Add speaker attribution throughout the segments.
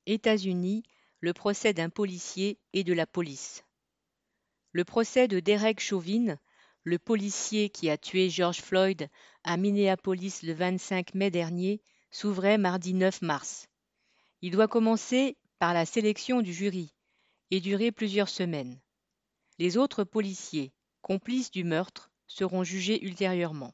Speaker 1: États-Unis, le procès d'un policier et de la police. Le procès de Derek Chauvin, le policier qui a tué George Floyd à Minneapolis le 25 mai dernier, s'ouvrait mardi 9 mars. Il doit commencer par la sélection du jury et durer plusieurs semaines. Les autres policiers, complices du meurtre, seront jugés ultérieurement.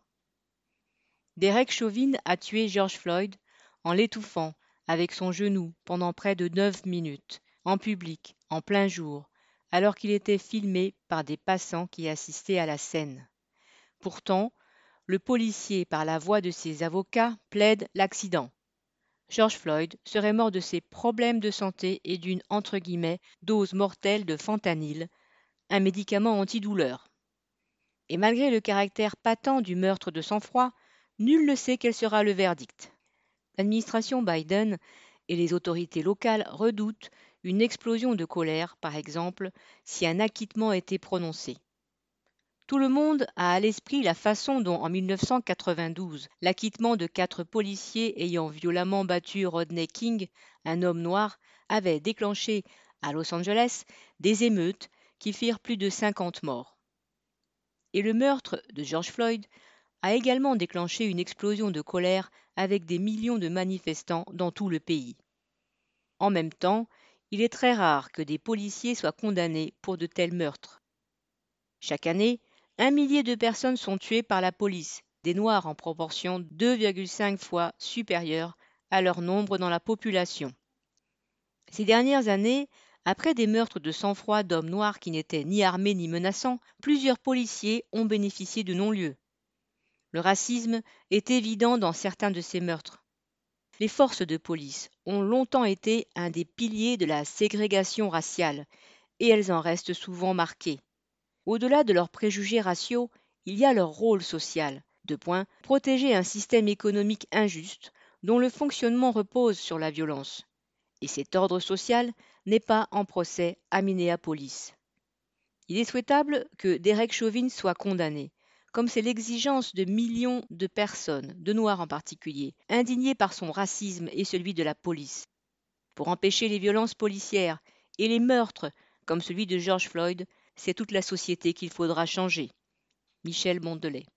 Speaker 1: Derek Chauvin a tué George Floyd en l'étouffant avec son genou pendant près de 9 minutes, en public, en plein jour, alors qu'il était filmé par des passants qui assistaient à la scène. Pourtant, le policier, par la voix de ses avocats, plaide l'accident. George Floyd serait mort de ses problèmes de santé et d'une « dose mortelle de fentanyl », un médicament antidouleur. Et malgré le caractère patent du meurtre de sang-froid, nul ne sait quel sera le verdict. L'administration Biden et les autorités locales redoutent une explosion de colère, par exemple, si un acquittement était prononcé. Tout le monde a à l'esprit la façon dont, en 1992, l'acquittement de 4 policiers ayant violemment battu Rodney King, un homme noir, avait déclenché, à Los Angeles, des émeutes qui firent plus de 50 morts. Et le meurtre de George Floyd a également déclenché une explosion de colère avec des millions de manifestants dans tout le pays. En même temps, il est très rare que des policiers soient condamnés pour de tels meurtres. Chaque année, 1 millier de personnes sont tuées par la police, des Noirs en proportion 2,5 fois supérieure à leur nombre dans la population. Ces dernières années, après des meurtres de sang-froid d'hommes noirs qui n'étaient ni armés ni menaçants, plusieurs policiers ont bénéficié de non-lieu. Le racisme est évident dans certains de ces meurtres. Les forces de police ont longtemps été un des piliers de la ségrégation raciale, et elles en restent souvent marquées. Au-delà de leurs préjugés raciaux, il y a leur rôle social, protéger un système économique injuste dont le fonctionnement repose sur la violence. Et cet ordre social n'est pas en procès à Minneapolis. Il est souhaitable que Derek Chauvin soit condamné, comme c'est l'exigence de millions de personnes, de Noirs en particulier, indignées par son racisme et celui de la police. Pour empêcher les violences policières et les meurtres, comme celui de George Floyd, c'est toute la société qu'il faudra changer. Michel Mondelet.